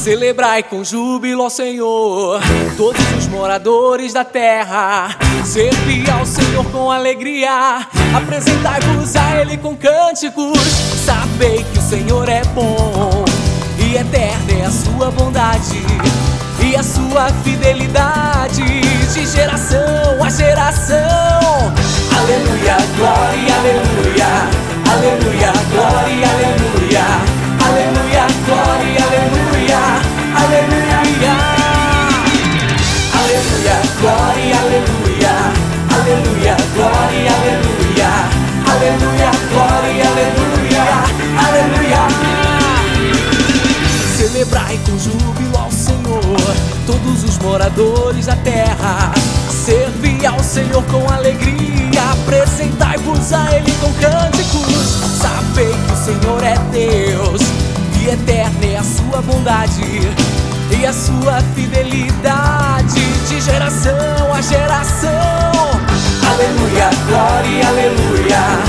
Celebrai com júbilo ao Senhor, todos os moradores da terra. Servi ao Senhor com alegria, apresentai-vos a Ele com cânticos. Sabei que o Senhor é bom, e eterna é a sua bondade, e a sua fidelidade de geração a geração. Aleluia, glória, aleluia, aleluia, glória, aleluia, aleluia, glória, aleluia, aleluia, aleluia, glória, aleluia, aleluia, glória, aleluia, aleluia, glória, aleluia, aleluia. Celebrai com júbilo ao Senhor, todos os moradores da terra. Servi ao Senhor com alegria, apresentai-vos a Ele com cânticos. Sabei que o Senhor é Deus, e eterna é a sua bondade, e a sua fidelidade de geração a geração. Aleluia, glória, aleluia,